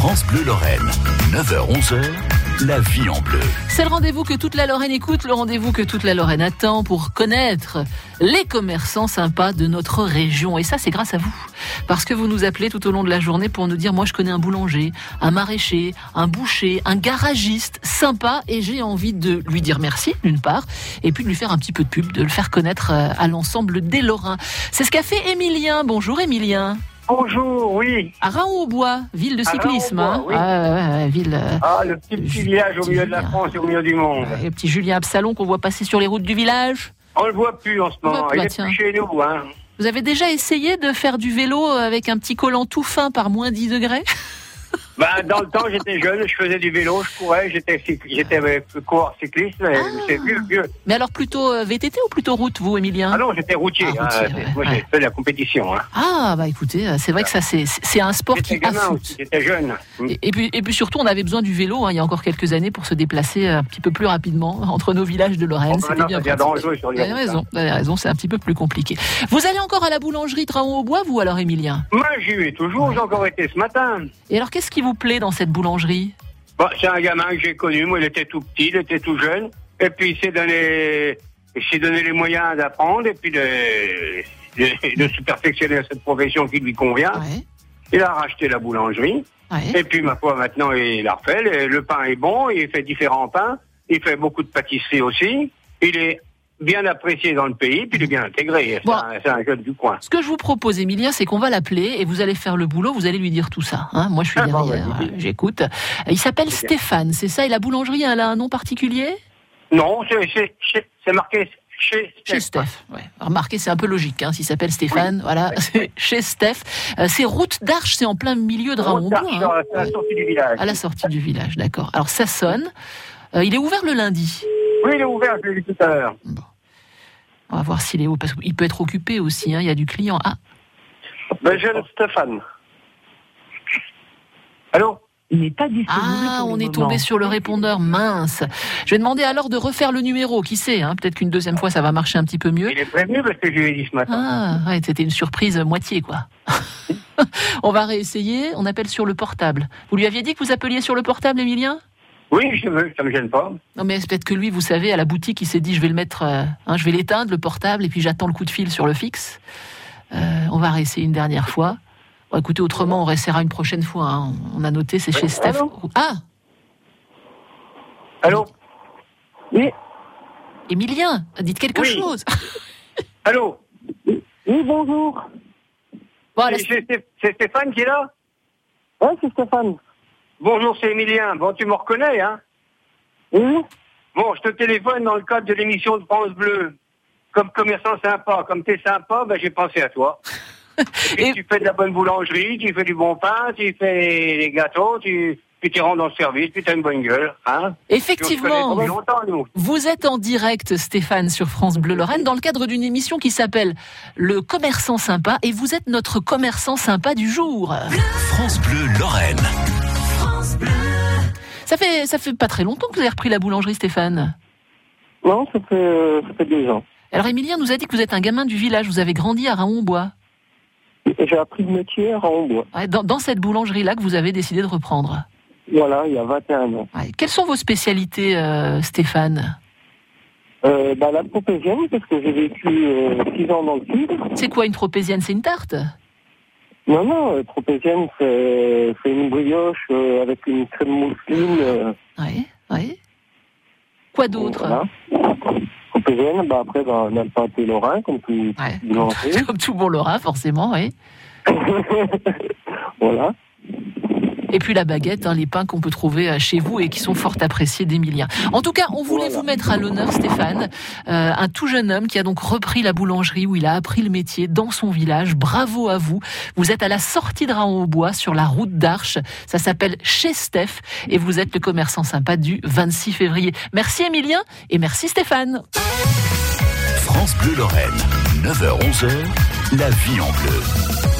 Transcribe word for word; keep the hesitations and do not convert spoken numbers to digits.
France Bleu Lorraine, neuf heures onze heures, la vie en bleu. C'est le rendez-vous que toute la Lorraine écoute, le rendez-vous que toute la Lorraine attend pour connaître les commerçants sympas de notre région. Et ça, c'est grâce à vous. Parce que vous nous appelez tout au long de la journée pour nous dire, moi, je connais un boulanger, un maraîcher, un boucher, un garagiste sympa, et j'ai envie de lui dire merci, d'une part, et puis de lui faire un petit peu de pub, de le faire connaître à l'ensemble des Lorrains. C'est ce qu'a fait Émilien. Bonjour Émilien. Bonjour, oui. À Raon-au-Bois, ville de cyclisme. À Raon-au-Bois, hein. oui. Ah, ouais, ouais, ville. Ah, le petit, petit village au milieu de la Julien. France et au milieu du monde. Le petit Julien Absalon qu'on voit passer sur les routes du village. On le voit plus en ce On le moment. voit plus, Il bah, est tiens. plus chez nous, hein. Vous avez déjà essayé de faire du vélo avec un petit collant tout fin par moins dix degrés ? Ben, dans le temps, j'étais jeune, je faisais du vélo, je courais, j'étais, cycl- j'étais avec le coureur cycliste, mais Ah. c'est vieux, vieux. Mais alors plutôt euh, V T T ou plutôt route, vous, Émilien ? Ah non, j'étais routier. Ah, routier, hein. ouais, Moi, ouais. j'ai fait de la compétition, hein. Ah, bah écoutez, euh, c'est vrai que ça, c'est, c'est un sport J'étais qui gamin affûte. aussi, j'étais jeune. Et, et, puis, et puis surtout, on avait besoin du vélo, hein, il y a encore quelques années, pour se déplacer un petit peu plus rapidement entre nos villages de Lorraine. Oh, C'était maintenant, bien ça devient pratique. dangereux sur les Vous avez routes, raison, vous avez raison, c'est un petit peu plus compliqué. Vous allez encore à la boulangerie de Raon-au-Bois, vous, alors, Émilien ? Moi, j'y vais toujours, j'ai encore été ce matin. Et alors, qu'est-ce qui vous plaît dans cette boulangerie ? Bon, c'est un gamin que j'ai connu, moi, il était tout petit, il était tout jeune, et puis il s'est donné, il s'est donné les moyens d'apprendre, et puis de, de, de se perfectionner à cette profession qui lui convient. Ouais, Il a racheté la boulangerie, ouais. et puis, ma foi, maintenant, il la refait, le, le pain est bon, il fait différents pains, il fait beaucoup de pâtisserie aussi, il est bien apprécié dans le pays, puis il est bien intégré, c'est, Bon. un, c'est un jeune du coin. Ce que je vous propose, Émilien, c'est qu'on va l'appeler et vous allez faire le boulot, vous allez lui dire tout ça. Hein. Moi, je suis Ah, bon, derrière, ouais, euh, j'écoute. Il s'appelle C'est bien. Stéphane, c'est ça ? Et la boulangerie, elle a un nom particulier ? Non, c'est, c'est, c'est, c'est marqué chez Chez Steph. Steph. Ouais. Remarquez, c'est un peu logique, hein, s'il s'appelle Stéphane. Voilà, c'est chez Steph. Euh, c'est route d'Arche, c'est en plein milieu de Raon-au-Bois. Route d'Arche, Hein. à la Ouais. sortie du village. À la sortie du village, d'accord. Alors, ça sonne. Euh, il est ouvert le lundi. Oui, il est ouvert, je l'ai vu tout à l'heure. On va voir s'il est où, parce qu'il peut être occupé aussi. Hein. Il y a du client. Ah, Ben, jeune Stéphane. Allô? Il n'est pas disponible. ah pour on le est moment. tombé sur le répondeur. Mince. Je vais demander alors de refaire le numéro. Qui sait, hein. Peut-être qu'une deuxième fois, ça va marcher un petit peu mieux. Il est prévenu parce que je lui ai dit ce matin. Ah, ouais, c'était une surprise moitié, quoi. On va réessayer. On appelle sur le portable. Vous lui aviez dit que vous appeliez sur le portable, Émilien ? Oui, je veux, ça me gêne pas. Non, mais c'est peut-être que lui, vous savez, à la boutique, il s'est dit, je vais le mettre, euh, hein, je vais l'éteindre, le portable, et puis j'attends le coup de fil sur le fixe. Euh, on va réessayer une dernière fois. Bon, écoutez, autrement, on réessayera une prochaine fois. Hein. On a noté, c'est chez Oui, Steph. allô Ah, Allô? Oui, Émilien, dites quelque Oui. chose. Allô? oui, bonjour. Bon, là, C'est, c'est- c'est Stéphane qui est là? Ouais, c'est Stéphane. Bonjour, c'est Émilien. Bon, tu me reconnais, hein? Oui, Bon, je te téléphone dans le cadre de l'émission de France Bleu. Comme commerçant sympa, comme t'es sympa, ben j'ai pensé à toi. Et puis, Et- tu fais de la bonne boulangerie, tu fais du bon pain, tu fais des gâteaux, tu, puis tu rentres dans le service, puis t'as une bonne gueule, hein? Puis on se connaît effectivement, depuis longtemps, nous. vous êtes en direct, Stéphane, sur France Bleu Lorraine, dans le cadre d'une émission qui s'appelle Le Commerçant Sympa, et vous êtes notre commerçant sympa du jour. France Bleu Lorraine. Ça fait, ça fait pas très longtemps que vous avez repris la boulangerie, Stéphane. non, ça fait, euh, ça fait deux ans. Alors, Émilien nous a dit que vous êtes un gamin du village, vous avez grandi à Raon-au-Bois. Et j'ai appris le métier à Raon-au-Bois. Ouais, dans, dans cette boulangerie-là que vous avez décidé de reprendre. Voilà, il y a vingt et un ans. Ouais. Quelles sont vos spécialités, euh, Stéphane ? Euh, bah, la tropézienne, parce que j'ai vécu euh, six ans dans le sud. C'est quoi une tropézienne ? C'est une tarte ? Non, non, euh, tropézienne, c'est, c'est une brioche euh, avec une crème mousseline. Euh, Oui, oui. Quoi d'autre ? Voilà. Tropézienne, bah, après, bah, on a le pâté lorrain, comme tout Ouais. boulanger. Comme tout bon Lorrain, forcément, oui. Voilà. Et puis la baguette, hein, les pains qu'on peut trouver euh, chez vous et qui sont fort appréciés d'Émilien. En tout cas, on voulait Voilà. vous mettre à l'honneur, Stéphane, euh, un tout jeune homme qui a donc repris la boulangerie où il a appris le métier dans son village. Bravo à vous. Vous êtes à la sortie de Raon-au-Bois, sur la route d'Arche. Ça s'appelle chez Steph et vous êtes le commerçant sympa du vingt-six février. Merci Émilien et merci Stéphane. France Bleu Lorraine, neuf heures onze heures, la vie en bleu.